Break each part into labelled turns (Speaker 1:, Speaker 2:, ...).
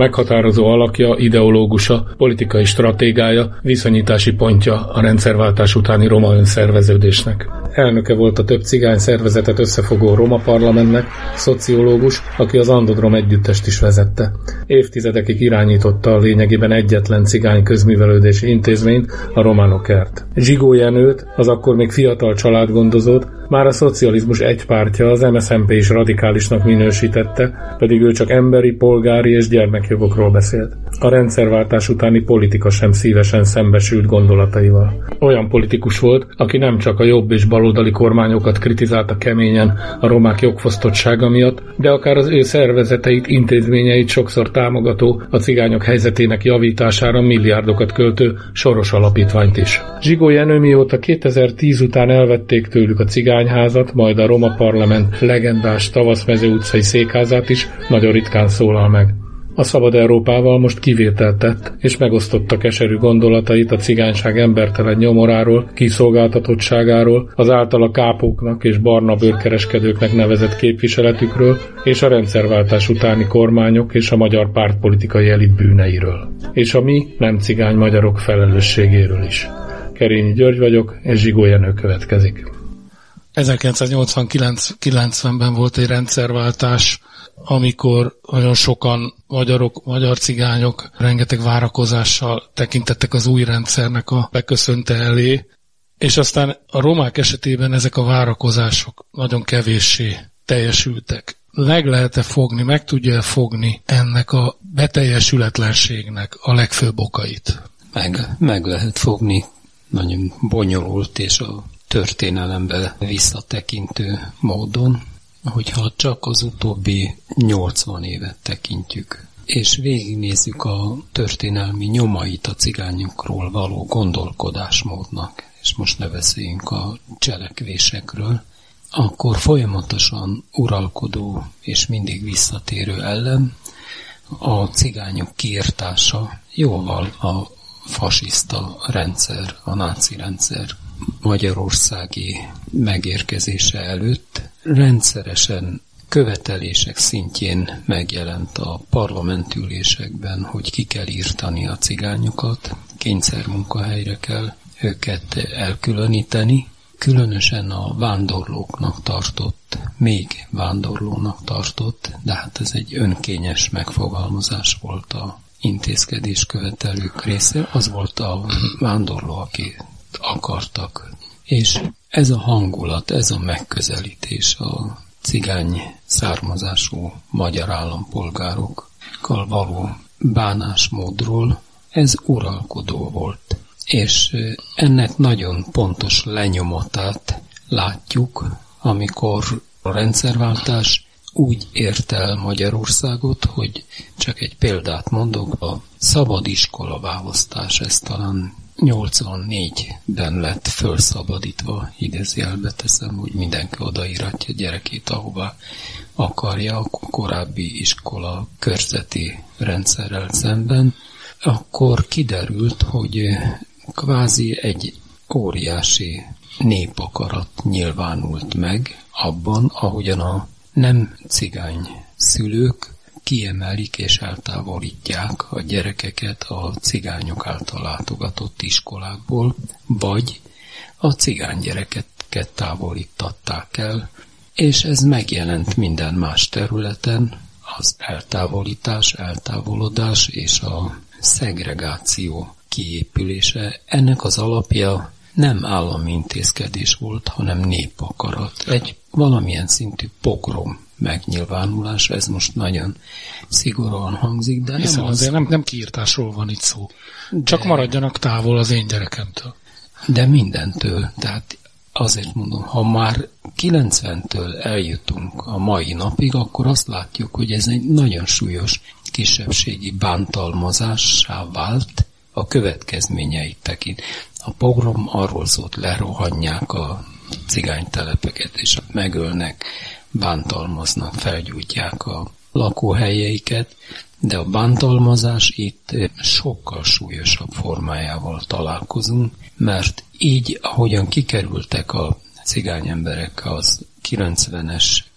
Speaker 1: Meghatározó alakja, ideológusa, politikai stratégája, viszonyítási pontja a rendszerváltás utáni roma önszerveződésnek. Elnöke volt a több cigány szervezetet összefogó Roma Parlamentnek, szociológus, aki az Andodrom együttest is vezette. Évtizedekig irányította a lényegében egyetlen cigány közművelődési intézményt, a Románokert. Zsigó Jenőt, az akkor még fiatal családgondozót, már a szocializmus egy pártja, az MSZNP is radikálisnak minősítette, pedig ő csak emberi, polgári és gyermekjogokról beszélt. A rendszerváltás utáni politika sem szívesen szembesült gondolataival. Olyan politikus volt, aki nem csak a jobb és baloldali kormányokat kritizálta keményen a romák jogfosztottsága miatt, de akár az ő szervezeteit, intézményeit sokszor támogató, a cigányok helyzetének javítására milliárdokat költő Soros Alapítványt is. Zsigó Jenő mióta 2010 után elvették tőlük a cigányházat, majd a Roma Parlament legendás Tavaszmező utcai székházát is, nagyon ritkán szólal meg. A Szabad Európával most kivételt tett, és megosztotta keserű gondolatait a cigányság embertelen nyomoráról, kiszolgáltatottságáról, az általa kápóknak és barna bőrkereskedőknek nevezett képviseletükről, és a rendszerváltás utáni kormányok és a magyar pártpolitikai elit bűneiről. És a mi nem cigány magyarok felelősségéről is. Kerényi György vagyok, és Zsigó Jenő következik.
Speaker 2: 1989-90-ben volt egy rendszerváltás, amikor nagyon sokan magyarok, magyar cigányok rengeteg várakozással tekintettek az új rendszernek a beköszönte elé, és aztán a romák esetében ezek a várakozások nagyon kevéssé teljesültek. Lehet-e fogni, meg tudja-e fogni ennek a beteljesületlenségnek a legfőbb okait?
Speaker 3: Meg lehet fogni, nagyon bonyolult és a történelembe visszatekintő módon, hogyha csak az utóbbi 80 évet tekintjük, és végignézzük a történelmi nyomait a cigányokról való gondolkodásmódnak, és most ne beszéljünk a cselekvésekről, akkor folyamatosan uralkodó és mindig visszatérő ellen a cigányok kiirtása jóval a fasiszta rendszer, a náci rendszer magyarországi megérkezése előtt rendszeresen követelések szintjén megjelent a parlamentülésekben, hogy ki kell írtani a cigányokat, kényszermunkahelyre kell őket elkülöníteni, különösen a vándorlóknak tartott, még vándorlónak tartott, de hát ez egy önkényes megfogalmazás volt a intézkedés követelők része, az volt a vándorló, aki akartak. És ez a hangulat, ez a megközelítés a cigány származású magyar állampolgárokkal való bánásmódról, ez uralkodó volt. És ennek nagyon pontos lenyomatát látjuk, amikor a rendszerváltás úgy ért el Magyarországot, hogy csak egy példát mondok, a szabad iskola választás, ez talán 84-ben lett felszabadítva, idézőjelbe teszem, hogy mindenki odaíratja gyerekét, ahová akarja, a korábbi iskola körzeti rendszerrel szemben, akkor kiderült, hogy kvázi egy óriási népakarat nyilvánult meg abban, ahogyan a nem cigány szülők kiemelik és eltávolítják a gyerekeket a cigányok által látogatott iskolákból, vagy a cigány gyerekeket távolítatták el, és ez megjelent minden más területen, az eltávolítás, eltávolodás és a szegregáció kiépülése. Ennek az alapja nem állami intézkedés volt, hanem népakarat. Egy valamilyen szintű pogrom megnyilvánulás, ez most nagyon szigorúan hangzik, de
Speaker 2: hiszen azért nem kiírtásról van itt szó. Csak maradjanak távol az én gyerekemtől.
Speaker 3: De mindentől, tehát azért mondom, ha már 90-től eljutunk a mai napig, akkor azt látjuk, hogy ez egy nagyon súlyos kisebbségi bántalmazássá vált a következményeit tekint. A pogrom arról szólt, lerohanják a cigánytelepeket, és megölnek, bántalmaznak, felgyújtják a lakóhelyeiket, de a bántalmazás itt sokkal súlyosabb formájával találkozunk, mert így, ahogyan kikerültek a cigány emberek az 90-es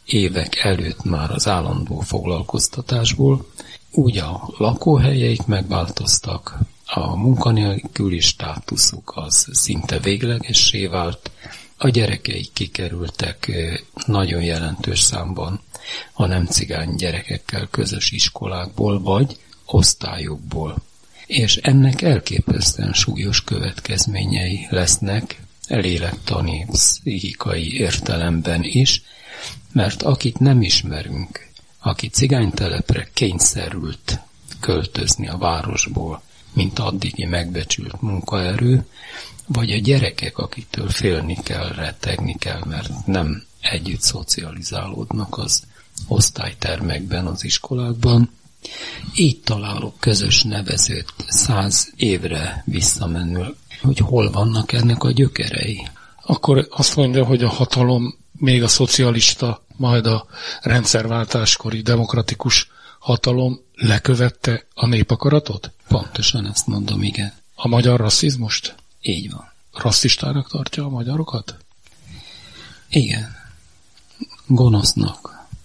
Speaker 3: évek előtt már az állandó foglalkoztatásból, úgy a lakóhelyeik megváltoztak, a munkanélküli státuszuk az szinte véglegessé vált, a gyerekeik kikerültek nagyon jelentős számban a nem cigány gyerekekkel közös iskolákból vagy osztályokból. És ennek elképesztően súlyos következményei lesznek lélektani, pszichikai értelemben is, mert akit nem ismerünk, aki cigánytelepre kényszerült költözni a városból, mint addigi megbecsült munkaerő, vagy a gyerekek, akitől félni kell, rettegni kell, mert nem együtt szocializálódnak az osztálytermekben, az iskolákban. Így találok közös nevezőt 100 évre visszamenő, hogy hol vannak ennek a gyökerei.
Speaker 2: Akkor azt mondja, hogy a hatalom, még a szocialista, majd a rendszerváltáskori demokratikus hatalom lekövette a népakaratot?
Speaker 3: Pontosan ezt mondom, igen.
Speaker 2: A magyar rasszizmust?
Speaker 3: Így van.
Speaker 2: Rasszistának tartja a magyarokat?
Speaker 3: Igen. Gonosznak,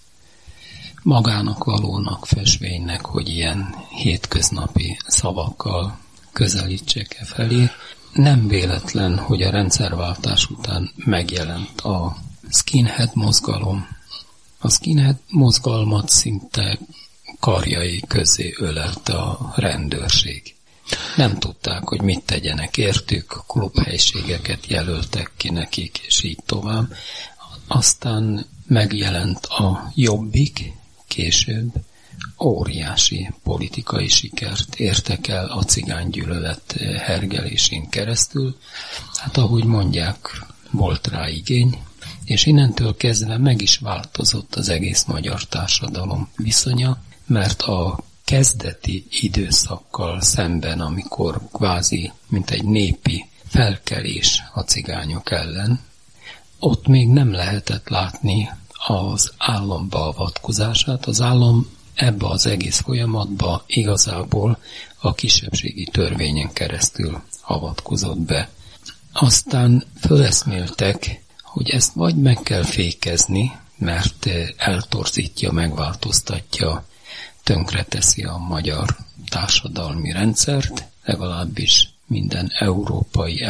Speaker 3: magának valónak, festménynek, hogy ilyen hétköznapi szavakkal közelítsék e felé. Nem véletlen, hogy a rendszerváltás után megjelent a skinhead mozgalom. A skinhead mozgalmat szinte karjai közé ölelte a rendőrség. Nem tudták, hogy mit tegyenek értük, klubhelyiségeket jelöltek ki nekik, és így tovább. Aztán megjelent a Jobbik, később óriási politikai sikert értek el a cigánygyűlölet hergelésén keresztül. Hát ahogy mondják, volt rá igény, és innentől kezdve meg is változott az egész magyar társadalom viszonya, mert a kezdeti időszakkal szemben, amikor kvázi, mint egy népi felkelés a cigányok ellen, ott még nem lehetett látni az állam beavatkozását. Az állam ebbe az egész folyamatba igazából a kisebbségi törvényen keresztül avatkozott be. Aztán föleszméltek, hogy ezt vagy meg kell fékezni, mert eltorzítja, megváltoztatja, tönkreteszi a magyar társadalmi rendszert, legalábbis minden európai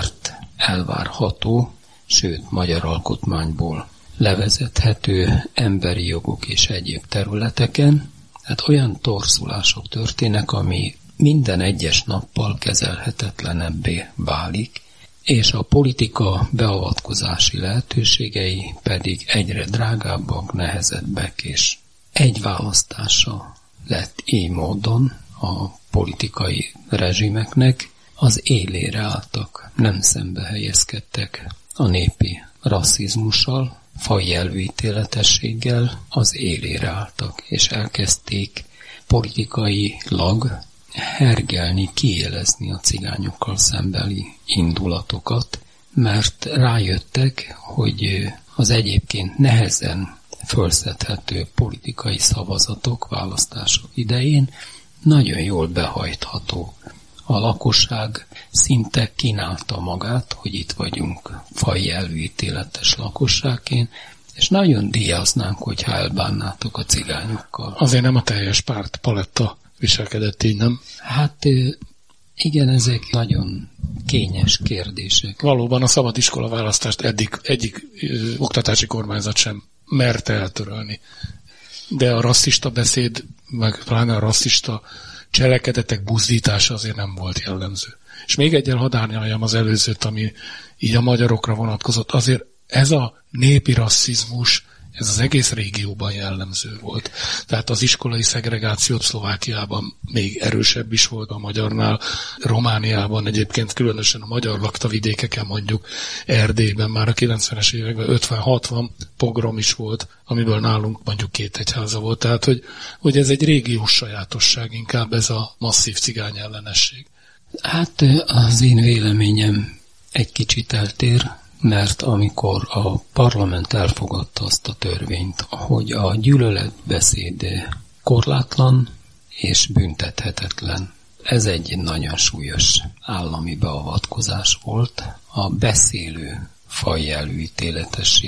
Speaker 3: elvárható, sőt magyar alkotmányból levezethető emberi jogok és egyéb területeken. Hát olyan torzulások történnek, ami minden egyes nappal kezelhetetlenebbé válik, és a politika beavatkozási lehetőségei pedig egyre drágábbak, nehezebbek, és egy választása lett így módon a politikai rezsimeknek, az élére álltak, nem szembe helyezkedtek a népi rasszizmussal, fajjelvű ítéletességgel, az élére álltak, és elkezdték politikailag hergelni, kiélezni a cigányokkal szembeli indulatokat, mert rájöttek, hogy az egyébként nehezen fölszedhető politikai szavazatok, választások idején nagyon jól behajtható. A lakosság szinte kínálta magát, hogy itt vagyunk fajjelvű ítéletes lakosságként, és nagyon díjaznánk, hogyha elbánnátok a cigányokkal.
Speaker 2: Azért nem a teljes párt paletta viselkedett így, nem?
Speaker 3: Hát igen, ezek nagyon kényes kérdések.
Speaker 2: Valóban a szabadiskola választást egyik oktatási kormányzat sem merte eltörölni. De a rasszista beszéd, meg pláne a rasszista cselekedetek buzdítása azért nem volt jellemző. És még egyel hadd árnyaljam az előzőt, ami így a magyarokra vonatkozott. Azért ez a népi rasszizmus, ez az egész régióban jellemző volt. Tehát az iskolai szegregációt Szlovákiában még erősebb is volt a magyarnál, Romániában egyébként különösen a magyar lakta vidékeken, mondjuk Erdélyben már a 90-es években 50-60 pogrom is volt, amiből nálunk mondjuk 2 egyháza volt. Tehát, hogy ez egy régiós sajátosság inkább ez a masszív cigány ellenesség.
Speaker 3: Hát az én véleményem egy kicsit eltér, mert amikor a parlament elfogadta azt a törvényt, hogy a gyűlöletbeszéd korlátlan és büntethetetlen, ez egy nagyon súlyos állami beavatkozás volt. A beszélő fajjelű ítéletesség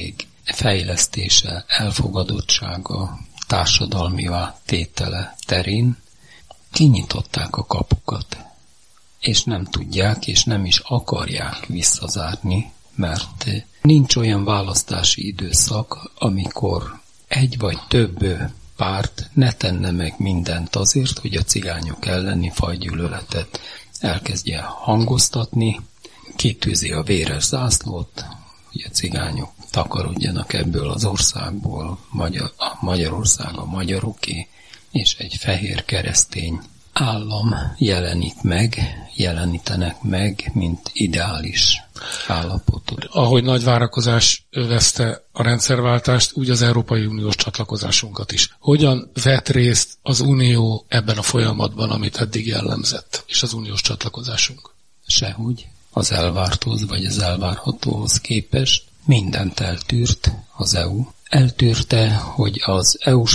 Speaker 3: fejlesztése, elfogadottsága, társadalmivá tétele terén kinyitották a kapukat, és nem tudják, és nem is akarják visszazárni, mert nincs olyan választási időszak, amikor egy vagy több párt ne tenne meg mindent azért, hogy a cigányok elleni fajgyűlöletet elkezdje hangoztatni, kitűzi a véres zászlót, hogy a cigányok takarodjanak ebből az országból, Magyarország a magyaroké, és egy fehér keresztény állam jelenítenek meg, mint ideális állapotot.
Speaker 2: Ahogy nagy várakozás övezte a rendszerváltást, úgy az Európai Uniós csatlakozásunkat is. Hogyan vett részt az Unió ebben a folyamatban, amit eddig jellemzett, és az uniós csatlakozásunk?
Speaker 3: Sehogy. Az elvárthoz vagy az elvárhatóhoz képest mindent eltűrt az EU. Eltűrte, hogy az EU-s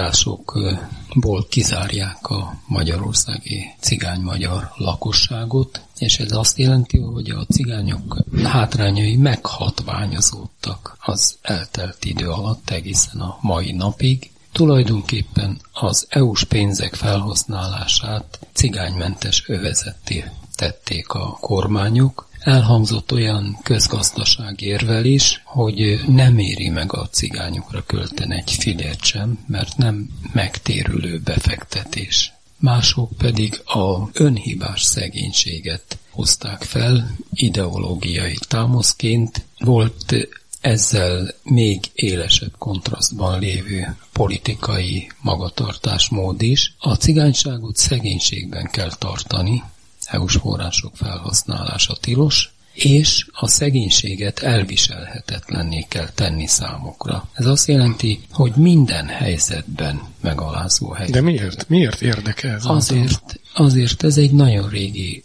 Speaker 3: forrásokból kizárják a magyarországi cigány-magyar lakosságot, és ez azt jelenti, hogy a cigányok hátrányai meghatványozódtak az eltelt idő alatt egészen a mai napig. Tulajdonképpen az EU-s pénzek felhasználását cigánymentes övezetté tették a kormányok. Elhangzott olyan közgazdasági érvel is, hogy nem éri meg a cigányokra költeni egy fillért sem, mert nem megtérülő befektetés. Mások pedig a önhibás szegénységet hozták fel ideológiai támaszként. Volt ezzel még élesebb kontrasztban lévő politikai magatartásmód is. A cigányságot szegénységben kell tartani, EU-s források felhasználása tilos, és a szegénységet elviselhetetlenné kell tenni számukra. Ez azt jelenti, hogy minden helyzetben megalázó helyzet.
Speaker 2: De miért? Miért érdekel ez?
Speaker 3: Azért ez egy nagyon régi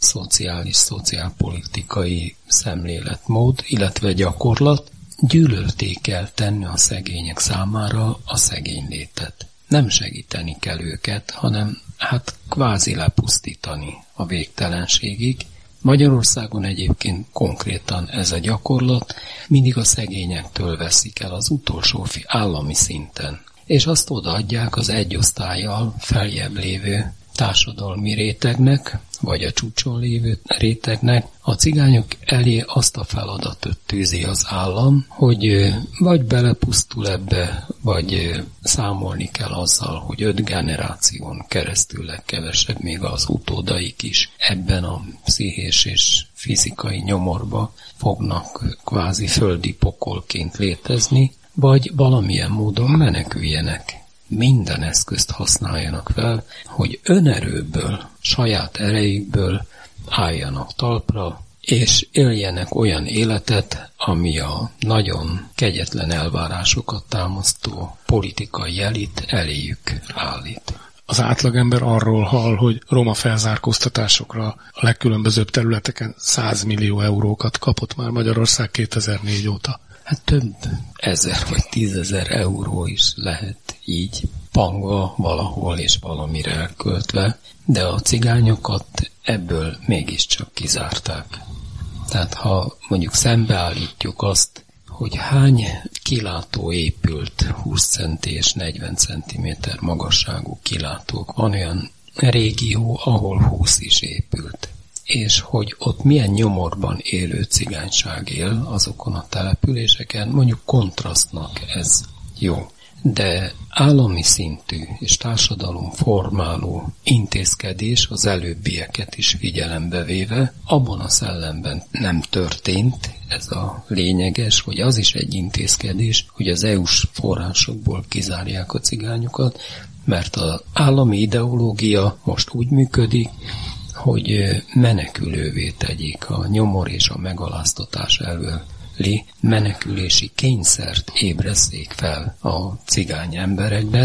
Speaker 3: szociálpolitikai szemléletmód, illetve gyakorlat. Gyűlölté kell tenni a szegények számára a szegénylétet. Nem segíteni kell őket, hanem kvázi lepusztítani a végtelenségig. Magyarországon egyébként konkrétan ez a gyakorlat, mindig a szegényektől veszik el az utolsó állami szinten, és azt odaadják az egy osztállyal feljebb lévő társadalmi rétegnek, vagy a csúcson lévő rétegnek. A cigányok elé azt a feladatot tűzi az állam, hogy vagy belepusztul ebbe, vagy számolni kell azzal, hogy 5 generáción keresztül legkevesebb, még az utódaik is ebben a pszichés és fizikai nyomorba fognak kvázi földi pokolként létezni, vagy valamilyen módon meneküljenek. Minden eszközt használjanak fel, hogy önerőből, saját erejükből álljanak talpra, és éljenek olyan életet, ami a nagyon kegyetlen elvárásokat támasztó politikai elit eléjük állít.
Speaker 2: Az átlagember arról hall, hogy roma felzárkóztatásokra a legkülönbözőbb területeken 100 millió eurókat kapott már Magyarország 2004 óta.
Speaker 3: Több 1000 vagy 10 000 euró is lehet így pangva valahol és valamire elköltve, de a cigányokat ebből mégiscsak kizárták. Tehát ha mondjuk szembeállítjuk azt, hogy hány kilátó épült 20 centi és 40 cm magasságú kilátók, van olyan régió, ahol 20 is épült. És hogy ott milyen nyomorban élő cigányság él azokon a településeken, mondjuk kontrasztnak ez jó. De állami szintű és társadalomformáló intézkedés az előbbieket is figyelembe véve, abban a szellemben nem történt, ez a lényeges, hogy az is egy intézkedés, hogy az EU-s forrásokból kizárják a cigányokat, mert az állami ideológia most úgy működik, hogy menekülővé tegyék a nyomor és a megaláztatás elől menekülési kényszert ébresszék fel a cigány emberekben,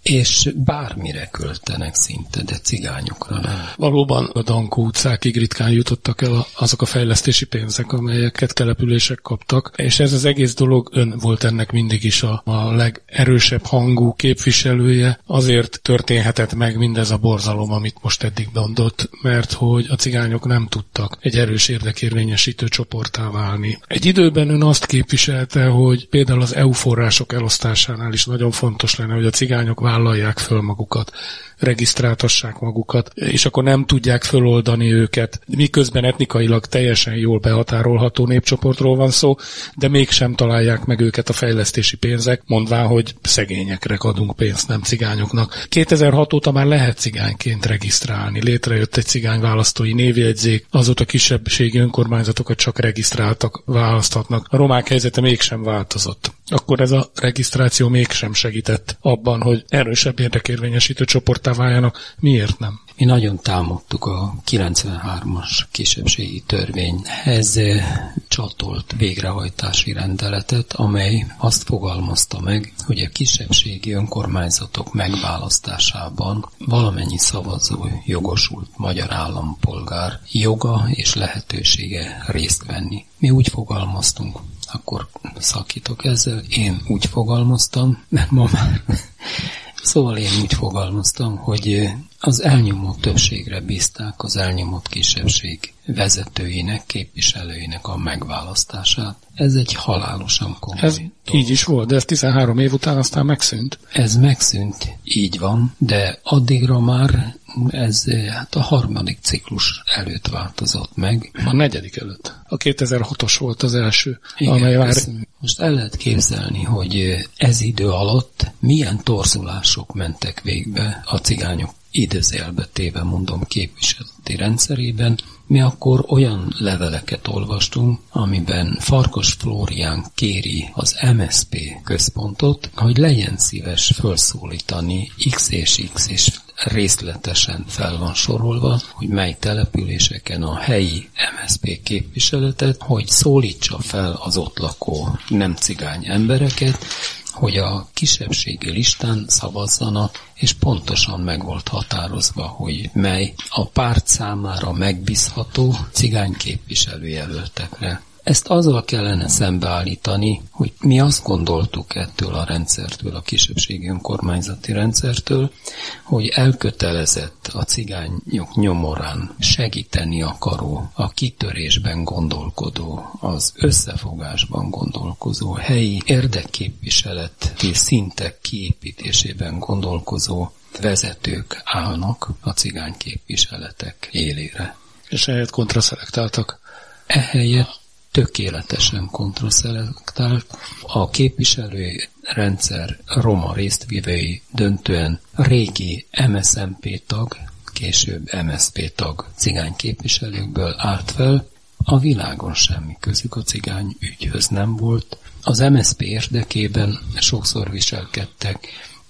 Speaker 3: és bármire költenek szinte, de cigányokra nem.
Speaker 2: Valóban a Dankó utcákig ritkán jutottak el azok a fejlesztési pénzek, amelyeket települések kaptak, és ez az egész dolog, ön volt ennek mindig is a legerősebb hangú képviselője, azért történhetett meg mindez a borzalom, amit most eddig mondott, mert hogy a cigányok nem tudtak egy erős érdekérvényesítő csoporttá válni. Egy időben ön azt képviselte, hogy például az EU források elosztásánál is nagyon fontos lenne, hogy a cigányok vállalják föl magukat, regisztráltassák magukat, és akkor nem tudják föloldani őket, miközben etnikailag teljesen jól behatárolható népcsoportról van szó, de mégsem találják meg őket a fejlesztési pénzek, mondván, hogy szegényekre adunk pénzt, nem cigányoknak. 2006 óta már lehet cigányként regisztrálni. Létrejött egy cigányválasztói névjegyzék, azóta kisebbségi önkormányzatokat csak regisztráltak, választhatnak. A romák helyzete mégsem változott. Akkor ez a regisztráció mégsem segített abban, hogy erősebb érdekérvényesítő csoporttá váljanak. Miért nem?
Speaker 3: Mi nagyon támogattuk a 93-as kisebbségi törvényhez csatolt végrehajtási rendeletet, amely azt fogalmazta meg, hogy a kisebbségi önkormányzatok megválasztásában valamennyi szavazó jogosult magyar állampolgár joga és lehetősége részt venni. Mi úgy fogalmaztunk, akkor szakítok ezzel, én úgy fogalmaztam, mert ma már... Szóval én úgy fogalmaztam, hogy az elnyomó többségre bízták az elnyomott kisebbség vezetőinek, képviselőinek a megválasztását. Ez egy halálosan komoly
Speaker 2: Ez így is volt, de ez 13 év után aztán megszűnt.
Speaker 3: Ez megszűnt, így van, de addigra már ez hát a harmadik ciklus előtt változott meg.
Speaker 2: A negyedik előtt. A 2006-os volt az első.
Speaker 3: Igen,
Speaker 2: amely már...
Speaker 3: Most el lehet képzelni, hogy ez idő alatt milyen torzulások mentek végbe a cigányok idézőjelbe téve mondom képviseleti rendszerében. Mi akkor olyan leveleket olvastunk, amiben Farkas Flórián kéri az MSZP központot, hogy legyen szíves felszólítani X és X és részletesen fel van sorolva, hogy mely településeken a helyi MSZP képviseletet, hogy szólítsa fel az ott lakó nem cigány embereket, hogy a kisebbségi listán szavazzanak, és pontosan meg volt határozva, hogy mely a párt számára megbízható cigány képviselőjelöltekre. Ezt azzal kellene szembeállítani, hogy mi azt gondoltuk ettől a rendszertől, a kisebbségi önkormányzati rendszertől, hogy elkötelezett a cigányok nyomorán segíteni akaró, a kitörésben gondolkodó, az összefogásban gondolkozó, helyi érdekképviseleti szintek kiépítésében gondolkozó vezetők állnak a cigány képviseletek élére.
Speaker 2: És ehelyett kontraszelektáltak.
Speaker 3: Ehelyett tökéletesen kontraszelektált. A képviselőrendszer roma résztvevői döntően régi MSZNP tag, később MSZP tag cigány képviselőkből állt fel. A világon semmi közük a cigány ügyhöz nem volt. Az MSZP érdekében sokszor viselkedtek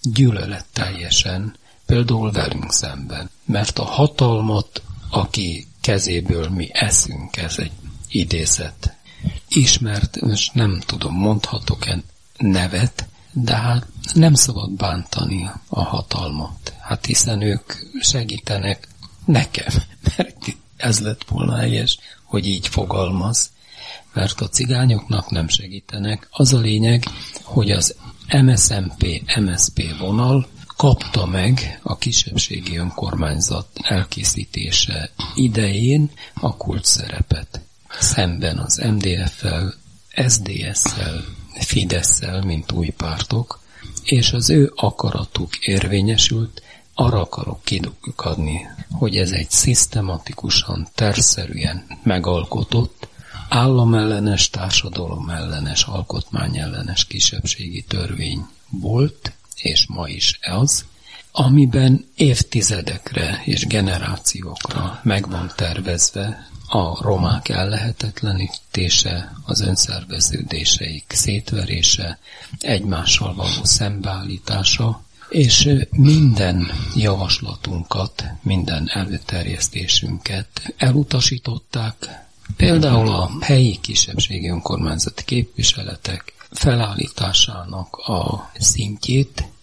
Speaker 3: gyűlöletteljesen, például velünk szemben. Mert a hatalmat, aki kezéből mi eszünk, ez egy idézet. Ismert, most nem tudom, mondhatok-e nevet, de hát nem szabad bántani a hatalmat. Hát hiszen ők segítenek nekem, mert ez lett volna helyes, hogy így fogalmaz, mert a cigányoknak nem segítenek. Az a lényeg, hogy az MSZNP-MSZP vonal kapta meg a kisebbségi önkormányzat elkészítése idején a kulcs szerepet. Szemben az MDF-fel, SZDSZ-szel, Fidesz-szel, mint új pártok, és az ő akaratuk érvényesült. Arra akarok kidukadni, hogy ez egy szisztematikusan, tervszerűen megalkotott, államellenes, társadalomellenes, alkotmányellenes kisebbségi törvény volt, és ma is az, amiben évtizedekre és generációkra meg van tervezve a romák ellehetetlenítése, az önszerveződéseik szétverése, egymással való szembeállítása, és minden javaslatunkat, minden előterjesztésünket elutasították. Például a helyi kisebbségi önkormányzati képviseletek felállításának a szintjét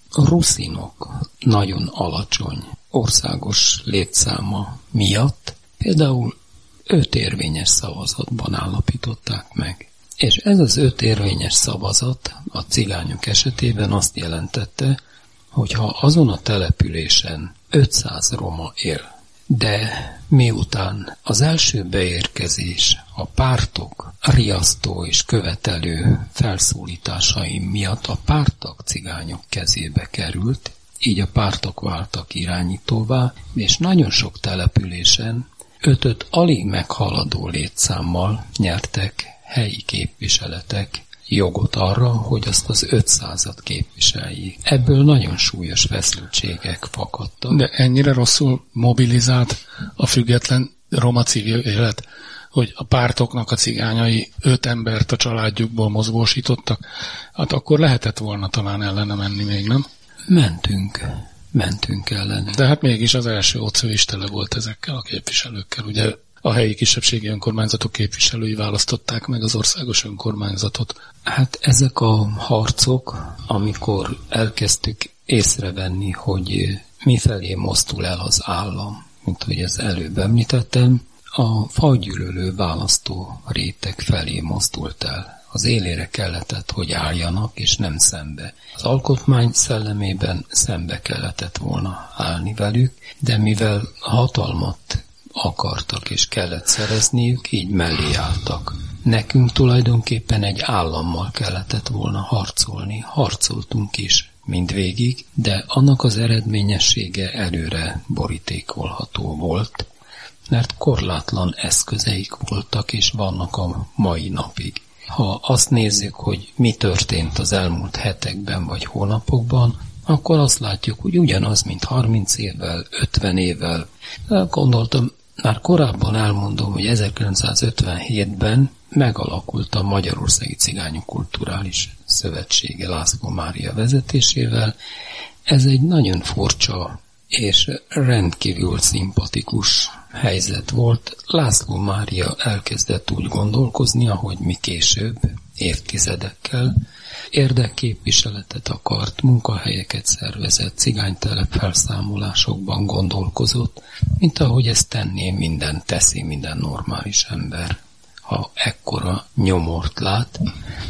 Speaker 3: ruszinok nagyon alacsony országos létszáma miatt például 5 érvényes szavazatban állapították meg. És ez az 5 érvényes szavazat a cigányok esetében azt jelentette, hogy ha azon a településen 500 roma él, de miután az első beérkezés a pártok riasztó és követelő felszólításai miatt a párttag cigányok kezébe került, így a pártok váltak irányítóvá, és nagyon sok településen 5-öt alig meghaladó létszámmal nyertek helyi képviseletek jogot arra, hogy azt az 500-at képviseljék. Ebből nagyon súlyos feszültségek fakadtak.
Speaker 2: De ennyire rosszul mobilizált a független roma civil élet, hogy a pártoknak a cigányai 5 embert a családjukból mozgósítottak, hát akkor lehetett volna talán ellene menni még, nem?
Speaker 3: Mentünk ellene.
Speaker 2: De hát mégis az első OCÖ is tele volt ezekkel a képviselőkkel, ugye a helyi kisebbségi önkormányzatok képviselői választották meg az országos önkormányzatot.
Speaker 3: Hát ezek a harcok, amikor elkezdtük észrevenni, hogy mifelé mozdul el az állam, mint hogy ezt előbb említettem, a fajgyűlölő választó réteg felé mozdult el. Az élére kellett, hogy álljanak, és nem szembe. Az alkotmány szellemében szembe kellett volna állni velük, de mivel hatalmat akartak és kellett szerezniük, így mellé álltak. Nekünk tulajdonképpen egy állammal kellett volna harcolni. Harcoltunk is mindvégig, de annak az eredményessége előre borítékolható volt, mert korlátlan eszközeik voltak és vannak a mai napig. Ha azt nézzük, hogy mi történt az elmúlt hetekben vagy hónapokban, akkor azt látjuk, hogy ugyanaz, mint 30 évvel, 50 évvel. Gondoltam, már korábban elmondom, hogy 1957-ben megalakult a Magyarországi Cigányok Kulturális Szövetsége László Mária vezetésével. Ez egy nagyon furcsa és rendkívül szimpatikus helyzet volt. László Mária elkezdett úgy gondolkozni, ahogy mi később, évtizedekkel, érdekképviseletet akart, munkahelyeket szervezett, cigánytelep felszámolásokban gondolkozott, mint ahogy ezt teszi minden normális ember. Ha ekkora nyomort lát,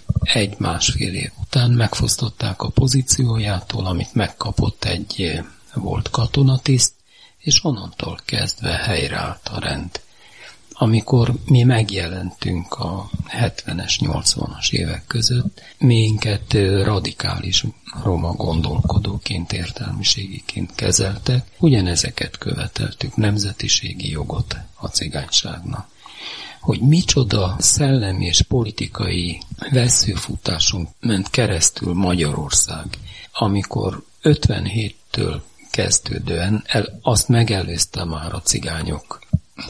Speaker 3: 1-1,5 év után megfosztották a pozíciójától, amit megkapott egy volt katonatiszt, és onnantól kezdve helyreállt a rend. Amikor mi megjelentünk a 70-es, 80-as évek között, minket radikális roma gondolkodóként, értelmiségiként kezeltek, ugyanezeket követeltük, nemzetiségi jogot a cigányságnak. Hogy micsoda szellemi és politikai vesszőfutáson ment keresztül Magyarország, amikor 57-től kezdődően azt megelőzte már a cigányok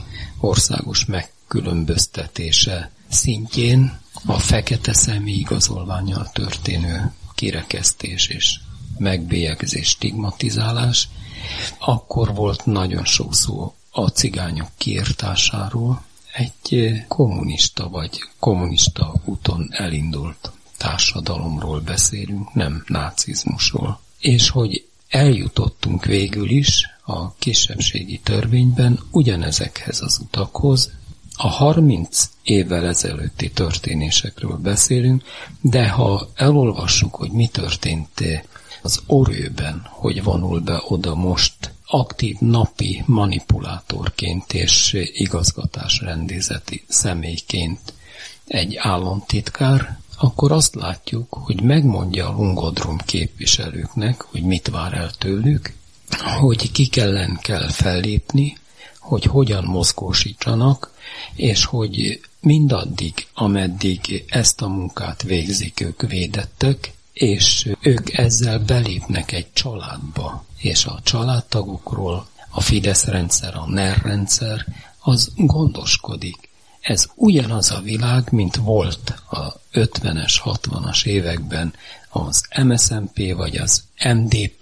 Speaker 3: országos megkülönböztetése szintjén a fekete személyigazolvánnyal történő kirekesztés és megbélyegzés, stigmatizálás, akkor volt nagyon sok szó a cigányok kiirtásáról, egy kommunista vagy kommunista úton elindult társadalomról beszélünk, nem nácizmusról. És hogy eljutottunk végül is a kisebbségi törvényben ugyanezekhez az utakhoz. A 30 évvel ezelőtti történésekről beszélünk, de ha elolvassuk, hogy mi történt az Orőben, hogy vonul be oda most aktív napi manipulátorként és igazgatásrendészeti személyként egy államtitkár, akkor azt látjuk, hogy megmondja a Hungodrom képviselőknek, hogy mit vár el tőlük, hogy kik ellen kell fellépni, hogy hogyan mozgósítsanak, és hogy mindaddig, ameddig ezt a munkát végzik, ők védettek, és ők ezzel belépnek egy családba, és a családtagokról a Fidesz rendszer, a NER rendszer, az gondoskodik. Ez ugyanaz a világ, mint volt a 50-es, 60-as években az MSZNP vagy az MDP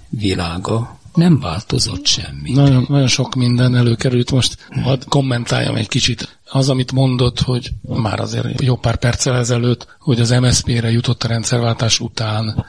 Speaker 3: világa, nem változott semmi.
Speaker 2: Nagyon, nagyon sok minden előkerült. Most hadd kommentáljam egy kicsit. Az, amit mondott, hogy már azért jó pár perccel ezelőtt, hogy az MSZP-re jutott a rendszerváltás után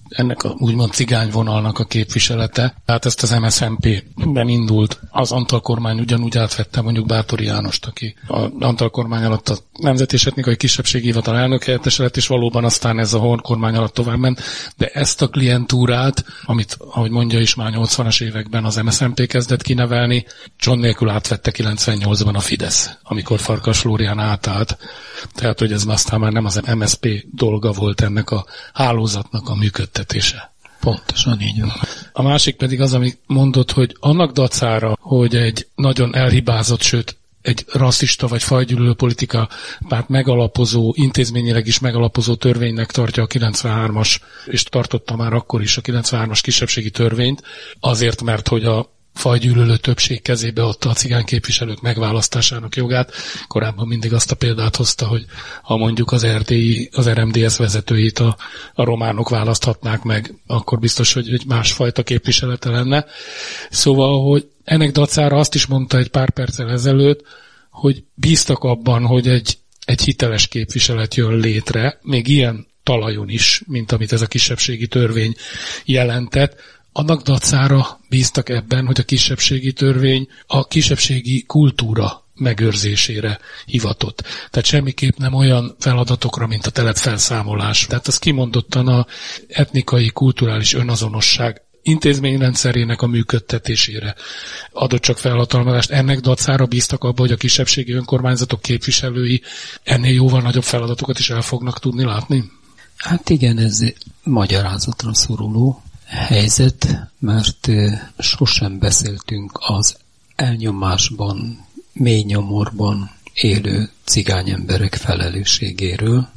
Speaker 2: ennek a úgymond cigányvonalnak a képviselete. Tehát ezt az MSZNP-ben indult. Az Antall kormány ugyanúgy átvette mondjuk Báthori Jánost, aki az Antall kormány alatt a Nemzeti és Etnikai Kisebbségi Hivatal elnök helyettese lett, és valóban aztán ez a Horn kormány alatt továbbment. De ezt a klientúrát, amit, ahogy mondja is, már 80-as években az MSZNP kezdett kinevelni, John nélkül átvette 98-ban a Fidesz, amikor Farkas Flórián átállt. Tehát, hogy ez aztán már nem az MSZP dolga volt ennek a hálózatnak a működtetése.
Speaker 3: Pontosan így van.
Speaker 2: A másik pedig az, amit mondott, hogy annak dacára, hogy egy nagyon elhibázott, sőt, egy rasszista vagy fajgyűlölő politika párt megalapozó, intézményileg is megalapozó törvénynek tartja a 93-as, és tartotta már akkor is a 93-as kisebbségi törvényt, azért, mert hogy a fajgyűlölő többség kezébe adta a cigány képviselők megválasztásának jogát. Korábban mindig azt a példát hozta, hogy ha mondjuk az RDI, az RMDS vezetőit a románok választhatnák meg, akkor biztos, hogy egy másfajta képviselete lenne. Szóval, hogy ennek dacára azt is mondta egy pár perccel ezelőtt, hogy bíztak abban, hogy egy hiteles képviselet jön létre, még ilyen talajon is, mint amit ez a kisebbségi törvény jelentett. Annak dacára bíztak ebben, hogy a kisebbségi törvény a kisebbségi kultúra megőrzésére hivatott. Tehát semmiképp nem olyan feladatokra, mint a telepfelszámolás. Tehát az kimondottan a etnikai, kulturális önazonosság intézményrendszerének a működtetésére adott csak felhatalmazást. Ennek dacára bíztak abba, hogy a kisebbségi önkormányzatok képviselői ennél jóval nagyobb feladatokat is el fognak tudni látni?
Speaker 3: Hát igen, ez magyarázatra szoruló helyzet, mert sosem beszéltünk az elnyomásban, mély nyomorban élő cigány emberek felelősségéről.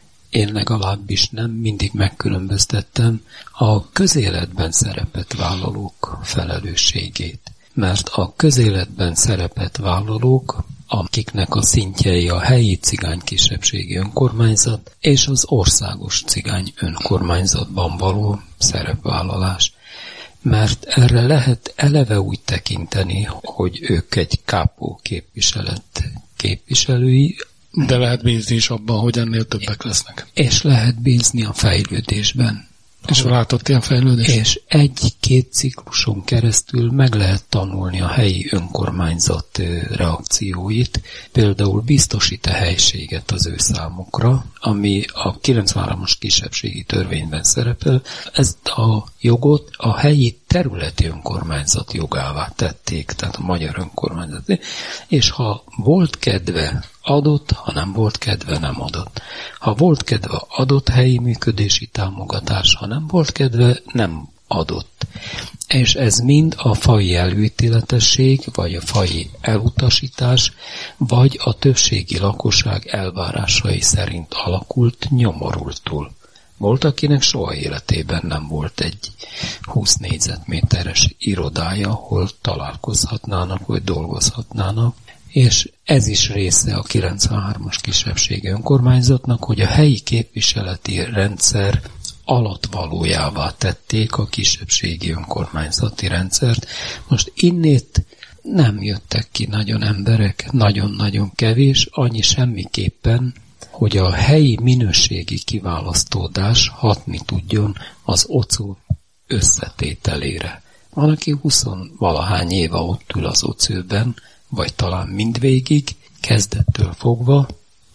Speaker 3: Én legalábbis nem, mindig megkülönböztettem a közéletben szerepet vállalók felelősségét. Mert a közéletben szerepet vállalók, akiknek a szintjei a helyi cigány kisebbségi önkormányzat és az országos cigány önkormányzatban való szerepvállalás. Mert erre lehet eleve úgy tekinteni, hogy ők egy kápó képviselet képviselői,
Speaker 2: de lehet bízni is abban, hogy ennél többek lesznek.
Speaker 3: És lehet bízni a fejlődésben.
Speaker 2: És látott ilyen fejlődést?
Speaker 3: És egy-két cikluson keresztül meg lehet tanulni a helyi önkormányzat reakcióit, például biztosít a helységet az ő számukra, ami a 93-as kisebbségi törvényben szerepel. Ezt a jogot a helyi területi önkormányzat jogává tették, tehát a magyar önkormányzat. És ha volt kedve, adott, ha nem volt kedve, nem adott. Ha volt kedve, adott helyi működési támogatás, ha nem volt kedve, nem adott. És ez mind a faji előítéletesség, vagy a faji elutasítás, vagy a többségi lakosság elvárásai szerint alakult nyomorultul. Volt, akinek soha életében nem volt egy 20 négyzetméteres irodája, ahol találkozhatnának, vagy dolgozhatnának, és ez is része a 93-as kisebbségi önkormányzatnak, hogy a helyi képviseleti rendszer alattvalójává tették a kisebbségi önkormányzati rendszert. Most innét nem jöttek ki nagyon emberek, nagyon-nagyon kevés, annyi semmiképpen, hogy a helyi minőségi kiválasztódás hatni tudjon az OCU összetételére. Van, aki 20-valahány éve ott ül az OCU-ben, vagy talán mindvégig, kezdettől fogva,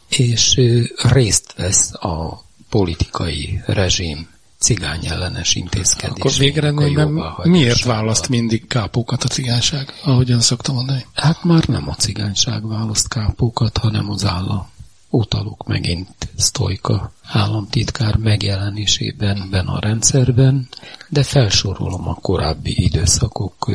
Speaker 3: és részt vesz a politikai rezsim cigányellenes intézkedésén.
Speaker 2: Akkor végre miért választ mindig kápókat a cigányság, ahogyan szoktam mondani?
Speaker 3: Hát már nem a cigányság választ kápókat, hanem az állam. Utalok megint Sztojka államtitkár megjelenésében a rendszerben, de felsorolom a korábbi időszakok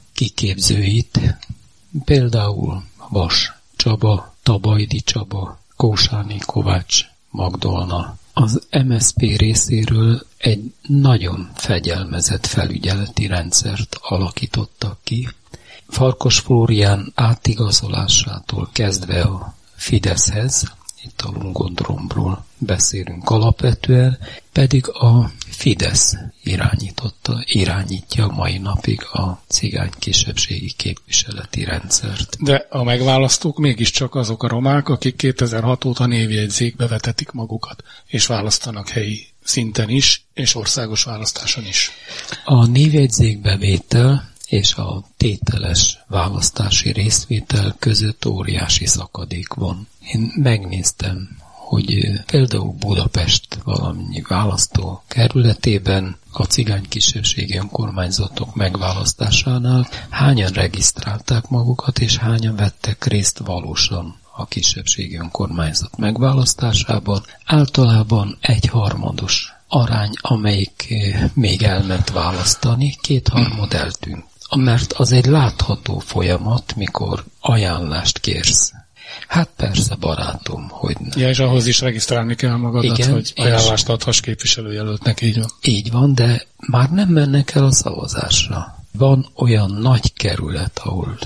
Speaker 3: kiképzőit, például Vas Csaba, Tabajdi Csaba, Kósáni Kovács, Magdolna. Az MSZP részéről egy nagyon fegyelmezett felügyeleti rendszert alakítottak ki. Farkas Flórián átigazolásától kezdve a Fideszhez, itt a Lungodromról beszélünk alapvetően, pedig a Fidesz irányítja mai napig a cigány kisebbségi képviseleti rendszert.
Speaker 2: De a megválasztók mégiscsak azok a romák, akik 2006 óta névjegyzékbe vetetik magukat, és választanak helyi szinten is, és országos választáson is.
Speaker 3: A névjegyzékbevétel és a tételes választási részvétel között óriási szakadék van. Én megnéztem, hogy például Budapest valamennyi választókerületében a cigány kisebbségi önkormányzatok megválasztásánál hányan regisztrálták magukat, és hányan vettek részt valósan a kisebbségi önkormányzat megválasztásában. Általában 1/3 arány, amelyik még elment választani, 2/3 eltűnt. Mert az egy látható folyamat, mikor ajánlást kérsz. Hát persze, barátom, hogy nem.
Speaker 2: Ja, és ahhoz is regisztrálni kell magadat, igen, hogy ajánlást adhass képviselőjelöltnek, így van.
Speaker 3: Így van, de már nem mennek el a szavazásra. Van olyan nagy kerület, ahol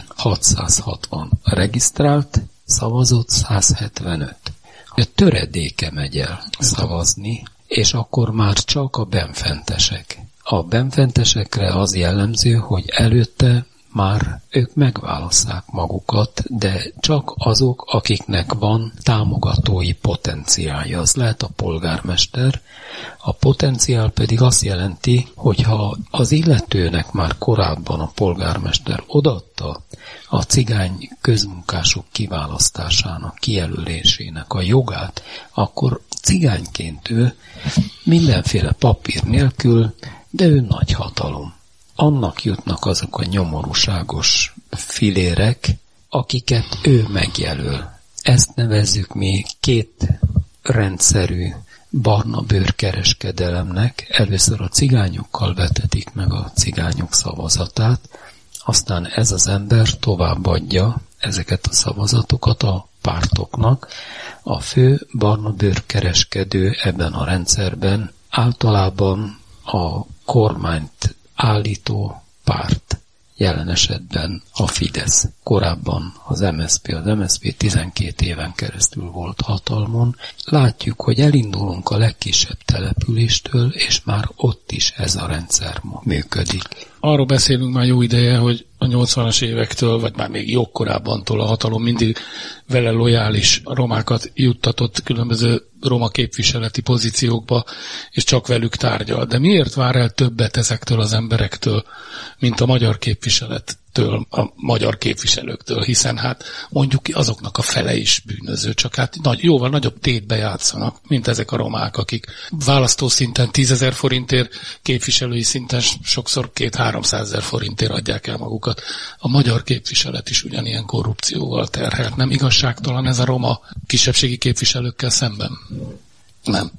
Speaker 3: 660 regisztrált, szavazott 175. A töredéke megy el szavazni, és akkor már csak a benfentesek. A benfentesekre az jellemző, hogy előtte már ők megválasszák magukat, de csak azok, akiknek van támogatói potenciálja. Az lehet a polgármester. A potenciál pedig azt jelenti, hogyha az illetőnek már korábban a polgármester odaadta a cigány közmunkások kiválasztásának, kijelölésének a jogát, akkor cigányként ő mindenféle papír nélkül, de ő nagy hatalom. Annak jutnak azok a nyomorúságos filérek, akiket ő megjelöl. Ezt nevezzük mi két rendszerű barna bőrkereskedelemnek. Először a cigányokkal vetetik meg a cigányok szavazatát, aztán ez az ember továbbadja ezeket a szavazatokat a pártoknak. A fő barna bőrkereskedő ebben a rendszerben általában a kormányt állító párt, jelen esetben a Fidesz. Korábban az MSZP 12 éven keresztül volt hatalmon. Látjuk, hogy elindulunk a legkisebb településtől, és már ott is ez a rendszer ma működik.
Speaker 2: Arról beszélünk már jó ideje, hogy a 80-as évektől, vagy már még jogkorábbantól a hatalom mindig vele lojális romákat juttatott különböző roma képviseleti pozíciókba, és csak velük tárgyal. De miért vár el többet ezektől az emberektől, mint a magyar képviselettől, a magyar képviselőktől, hiszen hát mondjuk azoknak a fele is bűnöző, csak hát jóval nagyobb tétbe játszanak, mint ezek a romák, akik választószinten 10 000 forintért, képviselői szinten sokszor 200-300 000 forintért adják el magukat. A magyar képviselet is ugyanilyen korrupcióval terhelt. Nem igazságtalan ez a roma kisebbségi képviselőkkel szemben? Nem.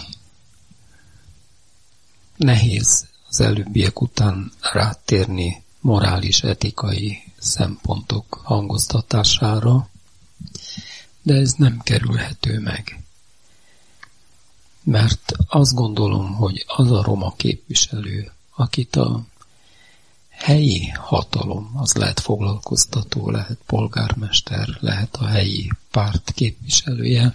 Speaker 2: Nehéz
Speaker 3: az előbbiek után rátérni morális, etikai szempontok hangoztatására, de ez nem kerülhető meg. Mert azt gondolom, hogy az a roma képviselő, akit a helyi hatalom, az lehet foglalkoztató, lehet polgármester, lehet a helyi párt képviselője,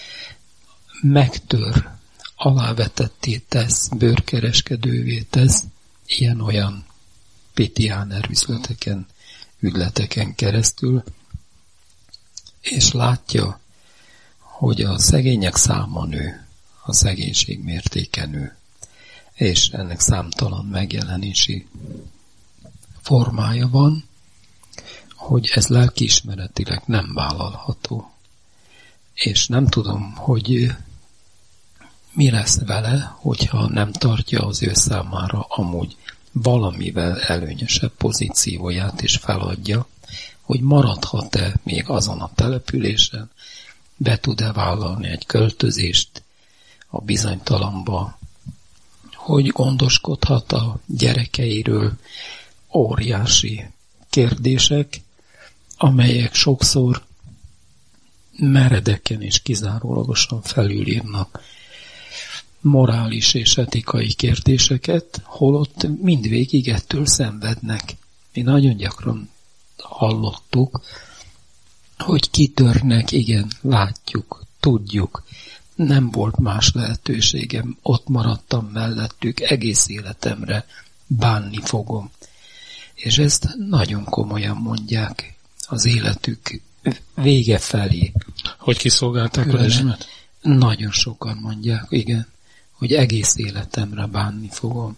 Speaker 3: megtör, alávetetté tesz, bőrkereskedővé tesz, ilyen-olyan pitiáner ügyleteken keresztül, és látja, hogy a szegények száma nő, a szegénység mértéke nő, és ennek számtalan megjelenési formája van, hogy ez lelkiismeretileg nem vállalható. És nem tudom, hogy mi lesz vele, hogyha nem tartja az ő számára amúgy valamivel előnyösebb pozícióját és feladja, hogy maradhat-e még azon a településen, be tud-e vállalni egy költözést a bizonytalanba, hogy gondoskodhat a gyerekeiről. Óriási kérdések, amelyek sokszor meredeken és kizárólagosan felülírnak morális és etikai kérdéseket, holott mindvégig ettől szenvednek. Mi nagyon gyakran hallottuk, hogy kitörnek, igen, látjuk, tudjuk, nem volt más lehetőségem, ott maradtam mellettük, egész életemre bánni fogom. És ezt nagyon komolyan mondják az életük vége felé.
Speaker 2: Hogy kiszolgálták a rezsimet?
Speaker 3: Nagyon sokan mondják, igen, hogy egész életemre bánni fogom.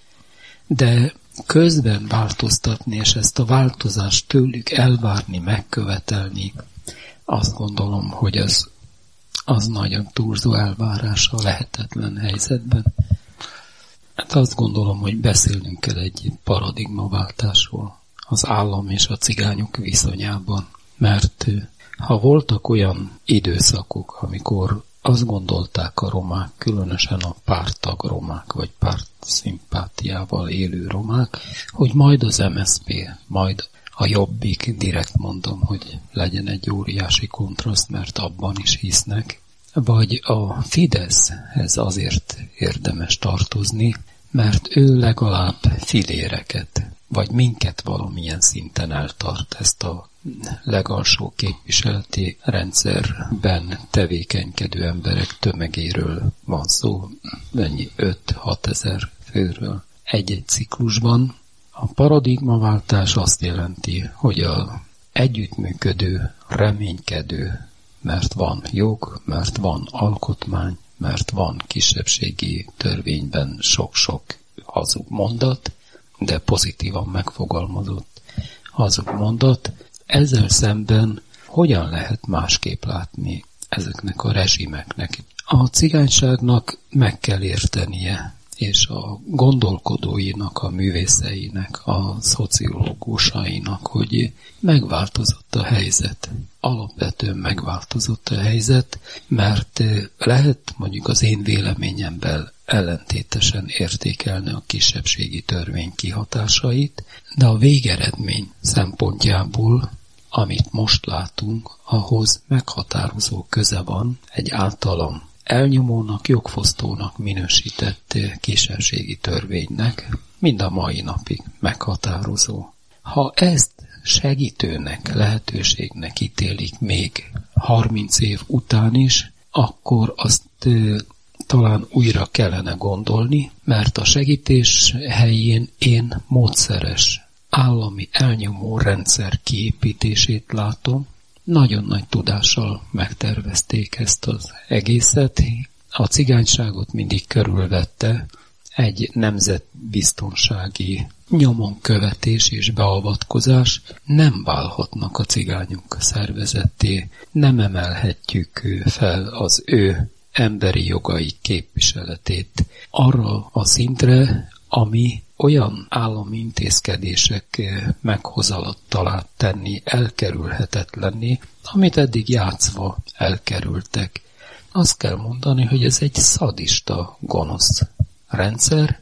Speaker 3: De közben változtatni, és ezt a változást tőlük elvárni, megkövetelni, azt gondolom, hogy az nagyon túlzó elvárás a lehetetlen helyzetben. Hát azt gondolom, hogy beszélnünk kell egy paradigmaváltásról az állam és a cigányok viszonyában. Mert ha voltak olyan időszakok, amikor azt gondolták a romák, különösen a párttag romák, vagy pártszimpátiával élő romák, hogy majd az MSZP, majd a Jobbik, direkt mondom, hogy legyen egy óriási kontraszt, mert abban is hisznek, vagy a Fideszhez azért érdemes tartozni, mert ő legalább filéreket, vagy minket valamilyen szinten eltart. Ezt a legalsó képviseleti rendszerben tevékenykedő emberek tömegéről van szó, mennyi 5-6 ezer főről egy-egy ciklusban. A paradigmaváltás azt jelenti, hogy az együttműködő, reménykedő, mert van jog, mert van alkotmány, mert van kisebbségi törvényben sok-sok hazug mondat, de pozitívan megfogalmazott hazug mondat. Ezzel szemben hogyan lehet másképp látni ezeknek a rezsimeknek? A cigányságnak meg kell értenie, és a gondolkodóinak, a művészeinek, a szociológusainak, hogy megváltozott a helyzet. Alapvetően megváltozott a helyzet, mert lehet mondjuk az én véleményemben ellentétesen értékelni a kisebbségi törvény kihatásait, de a végeredmény szempontjából, amit most látunk, ahhoz meghatározó köze van egy általam elnyomónak, jogfosztónak minősített kisebbségi törvénynek, mind a mai napig meghatározó. Ha ezt segítőnek, lehetőségnek ítélik még 30 év után is, akkor azt talán újra kellene gondolni, mert a segítés helyén én módszeres, állami elnyomó rendszer kiépítését látom. Nagyon nagy tudással megtervezték ezt az egészet. A cigányságot mindig körülvette egy nemzetbiztonsági nyomonkövetés és beavatkozás. Nem válhatnak a cigányok szervezetté, nem emelhetjük fel az ő emberi jogai képviseletét arra a szintre, ami olyan állami intézkedések meghozalattalát tenni elkerülhetetlenné, amit eddig játszva elkerültek. Azt kell mondani, hogy ez egy szadista, gonosz rendszer,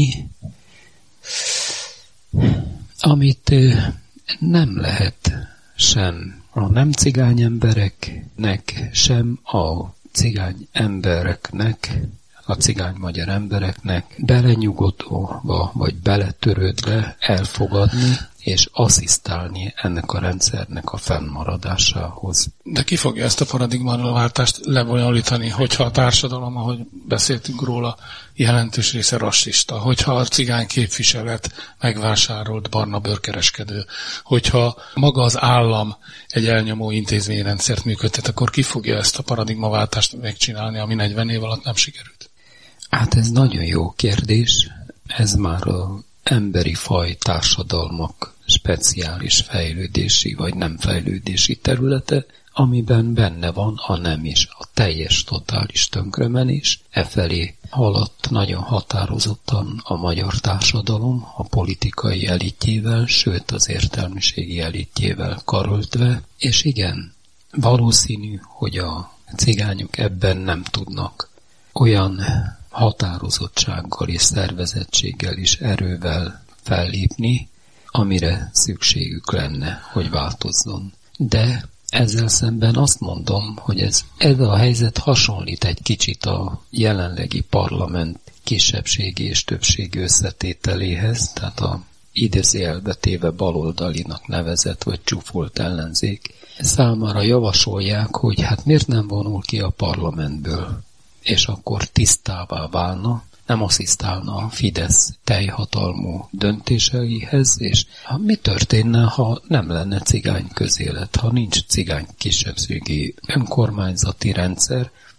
Speaker 3: amit nem lehet sem a nem cigány embereknek, sem a cigány embereknek, a cigány-magyar embereknek belenyugodva vagy beletörődve elfogadni és asszisztálni ennek a rendszernek a fennmaradásához.
Speaker 2: De ki fogja ezt a paradigmaváltást lebonyolítani, hogyha a társadalom, ahogy beszéltünk róla, jelentős része rasszista, hogyha a cigány képviselet megvásárolt barna bőrkereskedő, hogyha maga az állam egy elnyomó intézményrendszert működtet, akkor ki fogja ezt a paradigmaváltást megcsinálni, ami 40 év alatt nem sikerült?
Speaker 3: Hát ez nagyon jó kérdés. Ez már az emberi faj társadalmak speciális fejlődési vagy nem fejlődési területe, amiben benne van a nem is, a teljes totális tönkremenés. Efelé haladt nagyon határozottan a magyar társadalom a politikai elitjével, sőt az értelmiségi elitjével karöltve, és igen, valószínű, hogy a cigányok ebben nem tudnak olyan határozottsággal és szervezettséggel és erővel fellépni, amire szükségük lenne, hogy változzon. De ezzel szemben azt mondom, hogy ez a helyzet hasonlít egy kicsit a jelenlegi parlament kisebbségi és többségi összetételéhez, tehát a idézőjelbe téve baloldalinak nevezett vagy csúfolt ellenzék számára javasolják, hogy hát miért nem vonul ki a parlamentből, és akkor tisztává válna, nem asszisztálna a Fidesz teljhatalmú döntéseihez, és mi történne, ha nem lenne cigány közélet, ha nincs cigány kisebbségi önkormányzati rendszer,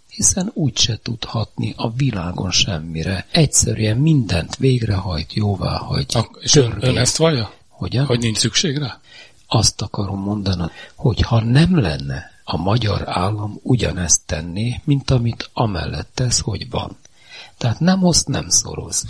Speaker 3: hiszen úgyse tud hatni a világon semmire. Egyszerűen mindent végrehajt, jóváhagy.
Speaker 2: És ön ezt vallja?
Speaker 3: Hogyan?
Speaker 2: Hogy nincs szükség rá?
Speaker 3: Azt akarom mondani, hogy ha nem lenne, a magyar állam ugyanezt tenné, mint amit amellett tesz, hogy van. Tehát nem oszt, nem szoroz.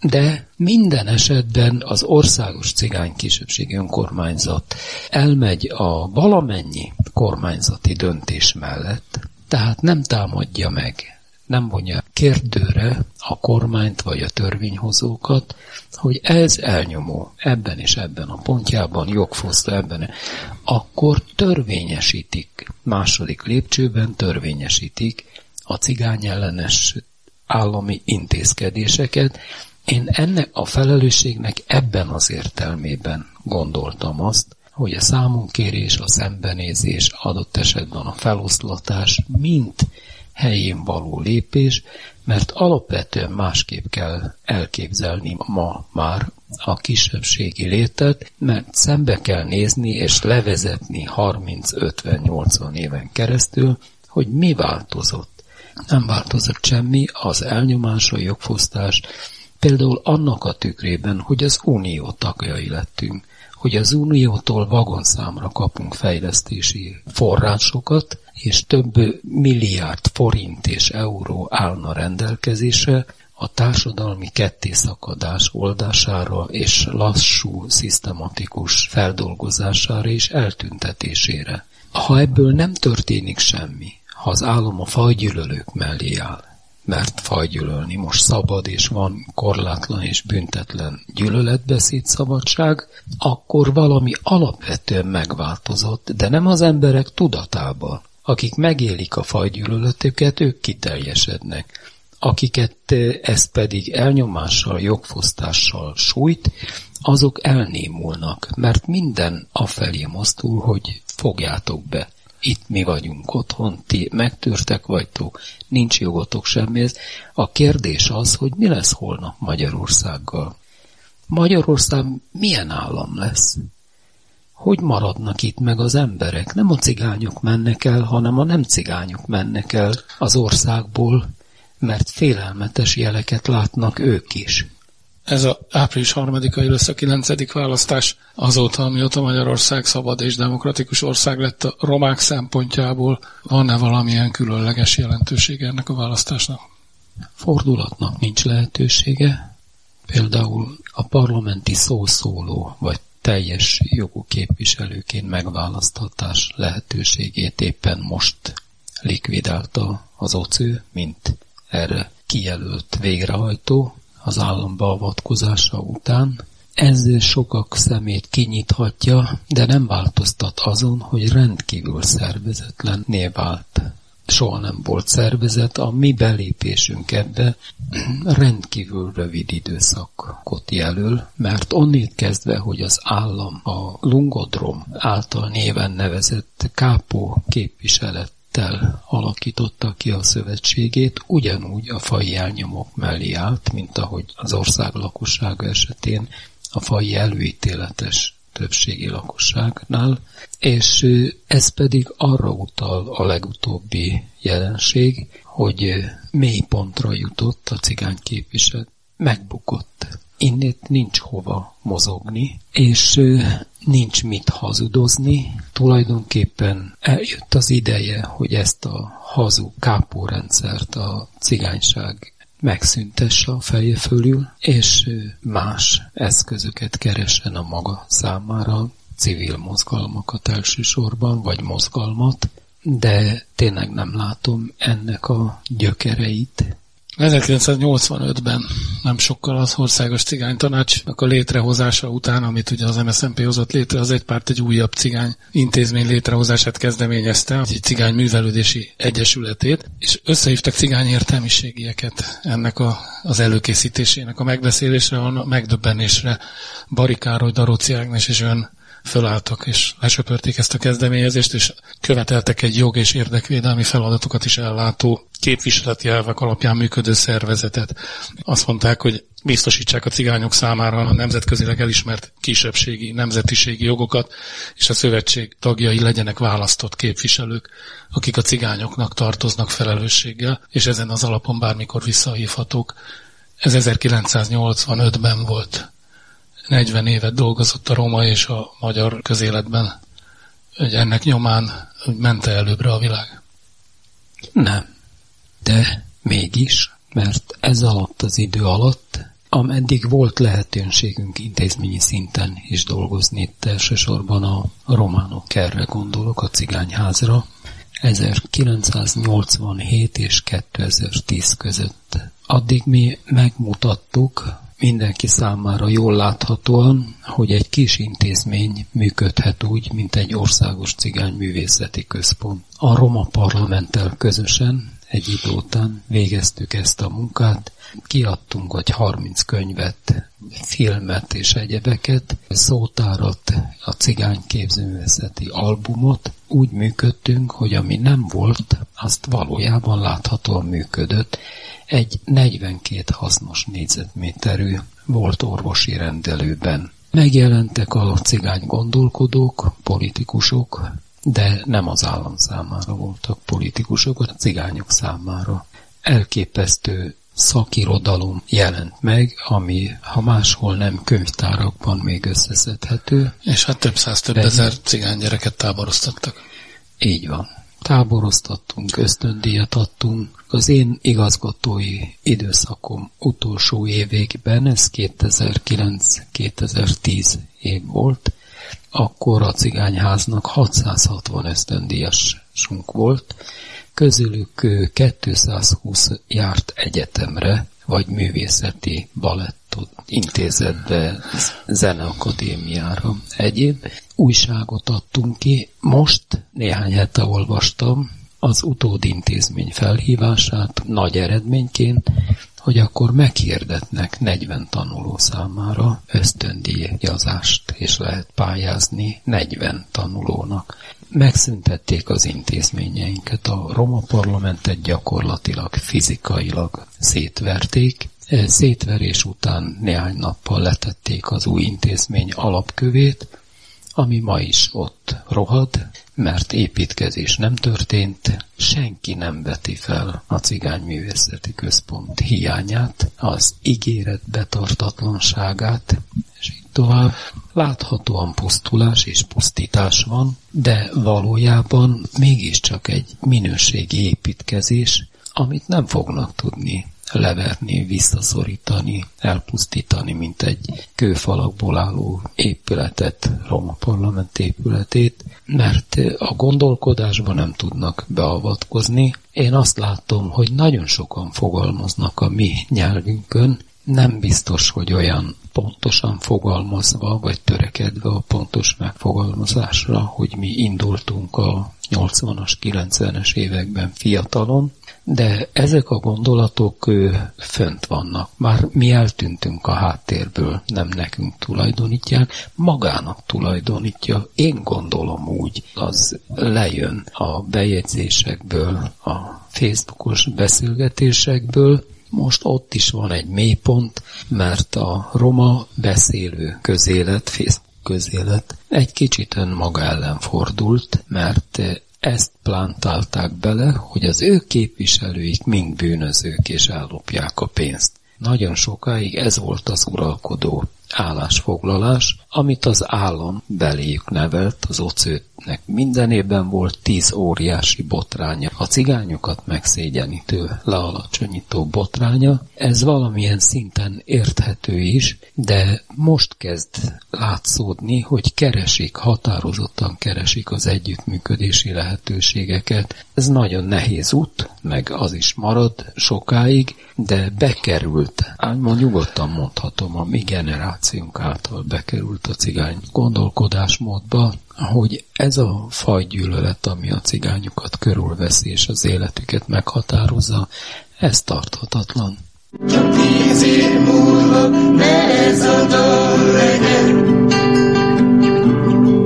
Speaker 3: De minden esetben az országos cigány kisebbségi önkormányzat elmegy a valamennyi kormányzati döntés mellett, tehát nem támadja meg, nem vonja kérdőre a kormányt vagy a törvényhozókat, hogy ez elnyomó ebben és ebben a pontjában, jogfosztó ebben, akkor törvényesítik, második lépcsőben törvényesítik a cigányellenes állami intézkedéseket. Én ennek a felelősségnek ebben az értelmében gondoltam azt, hogy a számonkérés, a szembenézés, adott esetben a feloszlatás mind helyén való lépés, mert alapvetően másképp kell elképzelni ma már a kisebbségi létet, mert szembe kell nézni és levezetni 30-50-80 éven keresztül, hogy mi változott. Nem változott semmi, az elnyomás, a jogfosztás, például annak a tükrében, hogy az unió tagjai lettünk, hogy az uniótól vagonszámra kapunk fejlesztési forrásokat, és több milliárd forint és euró állna rendelkezésre a társadalmi kettészakadás oldására és lassú, szisztematikus feldolgozására és eltüntetésére. Ha ebből nem történik semmi, ha az állam a fajgyűlölők mellé áll, mert fajgyűlölni most szabad, és van korlátlan és büntetlen gyűlöletbeszéd szabadság, akkor valami alapvetően megváltozott, de nem az emberek tudatában. Akik megélik a fajgyűlöletüket, ők kiteljesednek. Akiket ez pedig elnyomással, jogfosztással sújt, azok elnémulnak, mert minden afelé mozdul, hogy fogjátok be. Itt mi vagyunk otthon, ti megtörtek vagytok, nincs jogotok semmihez. A kérdés az, hogy mi lesz holnap Magyarországgal. Magyarország milyen állam lesz? Hogy maradnak itt meg az emberek? Nem a cigányok mennek el, hanem a nem cigányok mennek el az országból, mert félelmetes jeleket látnak ők is.
Speaker 2: Ez az április 3-ai lesz a 9. választás azóta, amióta Magyarország szabad és demokratikus ország lett a romák szempontjából. Van-e valamilyen különleges jelentősége ennek a választásnak?
Speaker 3: Fordulatnak nincs lehetősége. Például a parlamenti szószóló vagy teljes jogú képviselőként megválaszthatás lehetőségét éppen most likvidálta az OCÖ, mint erre kijelölt végrehajtó az állam beavatkozása után. Ez sokak szemét kinyithatja, de nem változtat azon, hogy rendkívül szervezetlenné vált. Soha nem volt szervezet, a mi belépésünk ebbe rendkívül rövid időszakot jelöl, mert onnét kezdve, hogy az állam a Lungodrom által néven nevezett kápó képviselettel alakította ki a szövetségét, ugyanúgy a faji elnyomók mellé állt, mint ahogy az ország lakossága esetén a faji előítéletes többségi lakosságnál, és ez pedig arra utal a legutóbbi jelenség, hogy mély pontra jutott a cigány képviselet. Megbukott. Innét nincs hova mozogni, és nincs mit hazudozni. Tulajdonképpen eljött az ideje, hogy ezt a hazug kápórendszert a cigányság megszüntesse a feje fölül, és más eszközöket keressen a maga számára, civil mozgalmakat elsősorban, vagy mozgalmat, de tényleg nem látom ennek a gyökereit.
Speaker 2: 1985-ben nem sokkal az Országos Cigánytanácsnak a létrehozása után, amit ugye az MSZNP hozott létre, az egypárt egy újabb cigány intézmény létrehozását kezdeményezte, egy cigány művelődési egyesületét, és összehívtak cigány értelmiségieket ennek az előkészítésének a megbeszélésre, a megdöbbenésre Bari Károly, Daróci Ágnes és ön fölálltak és lesöpörték ezt a kezdeményezést, és követeltek egy jog- és érdekvédelmi feladatokat is ellátó képviseleti elvek alapján működő szervezetet. Azt mondták, hogy biztosítsák a cigányok számára a nemzetközileg elismert kisebbségi, nemzetiségi jogokat, és a szövetség tagjai legyenek választott képviselők, akik a cigányoknak tartoznak felelősséggel, és ezen az alapon bármikor visszahívhatók. Ez 1985-ben volt. 40 évet dolgozott a roma és a magyar közéletben, hogy ennek nyomán ment előbbre a világ.
Speaker 3: Nem, de mégis, mert ez alatt az idő alatt, ameddig volt lehetőségünk intézményi szinten is dolgozni, itt elsősorban a románok erre gondolok, a cigányházra, 1987 és 2010 között. Addig mi megmutattuk mindenki számára jól láthatóan, hogy egy kis intézmény működhet úgy, mint egy országos cigányművészeti központ. A Roma Parlamenttel közösen egy idő után végeztük ezt a munkát, kiadtunk vagy 30 könyvet, filmet és egyebeket, szótárat, a cigányképzőművészeti albumot. Úgy működtünk, hogy ami nem volt, azt valójában láthatóan működött. Egy 42 hasznos négyzetméterű volt orvosi rendelőben. Megjelentek a cigány gondolkodók, politikusok, de nem az állam számára voltak politikusok, a cigányok számára. Elképesztő szakirodalom jelent meg, ami ha máshol nem könyvtárakban még összeszedhető.
Speaker 2: És hát több száz, több ezer cigánygyereket táboroztattak.
Speaker 3: Így van. Táboroztattunk, ösztöndíjat adtunk. Az én igazgatói időszakom utolsó években, ez 2009-2010 év volt, akkor a cigányháznak 660 ösztöndíjasunk volt, közülük 220 járt egyetemre, vagy művészeti balettot intézetbe, zeneakadémiára, egyéb. Újságot adtunk ki. Most néhány hete olvastam az utódintézmény felhívását nagy eredményként, hogy akkor meghirdetnek 40 tanuló számára ösztöndíjazást, és lehet pályázni 40 tanulónak. Megszüntették az intézményeinket, a Roma Parlamentet gyakorlatilag fizikailag szétverték. Szétverés után néhány nappal letették az új intézmény alapkövét, ami ma is ott rohad, mert építkezés nem történt, senki nem veti fel a cigányművészeti központ hiányát, az ígéret betartatlanságát, és így tovább. Láthatóan pusztulás és pusztítás van, de valójában mégiscsak egy minőségi építkezés, amit nem fognak tudni leverni, visszaszorítani, elpusztítani, mint egy kőfalakból álló épületet, Roma Parlament épületét, mert a gondolkodásban nem tudnak beavatkozni. Én azt látom, hogy nagyon sokan fogalmaznak a mi nyelvünkön, nem biztos, hogy olyan pontosan fogalmazva, vagy törekedve a pontos megfogalmazásra, hogy mi indultunk a 80-as, 90-es években fiatalon, de ezek a gondolatok fönt vannak. Már mi eltűntünk a háttérből, nem nekünk tulajdonítják, magának tulajdonítja. Én gondolom úgy, az lejön a bejegyzésekből, a Facebookos beszélgetésekből. Most ott is van egy mélypont, mert a roma beszélő közélet, Facebook közélet egy kicsit önmaga ellen fordult, mert ezt plántálták bele, hogy az ő képviselőik mind bűnözők és ellopják a pénzt. Nagyon sokáig ez volt az uralkodó állásfoglalás, amit az állam beléjük nevelt, az ocőtnek mindenében volt 10 óriási botránya. A cigányokat megszégyenítő, lealacsonyító botránya, ez valamilyen szinten érthető is, de most kezd látszódni, hogy határozottan keresik az együttműködési lehetőségeket. Ez nagyon nehéz út, meg az is marad sokáig, de bekerült, ma nyugodtan mondhatom, a mi generációnk által bekerült a cigány gondolkodásmódba, hogy ez a fajgyűlölet, ami a cigányokat körülveszi és az életüket meghatározza, ez tarthatatlan.
Speaker 4: Csak 10 év múlva ne ez a dal legyen.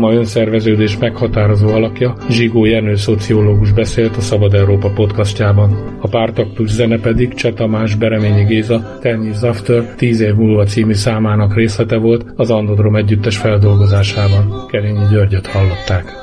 Speaker 1: roma önszerveződés meghatározó alakja, Zsigó Jenő szociológus beszélt a Szabad Európa podcastjában. A pártaktus zene pedig Cseh Tamás, Bereményi Géza, 10 Years After 10 év múlva című számának részlete volt az Andodrom együttes feldolgozásában. Kerényi Györgyöt hallották.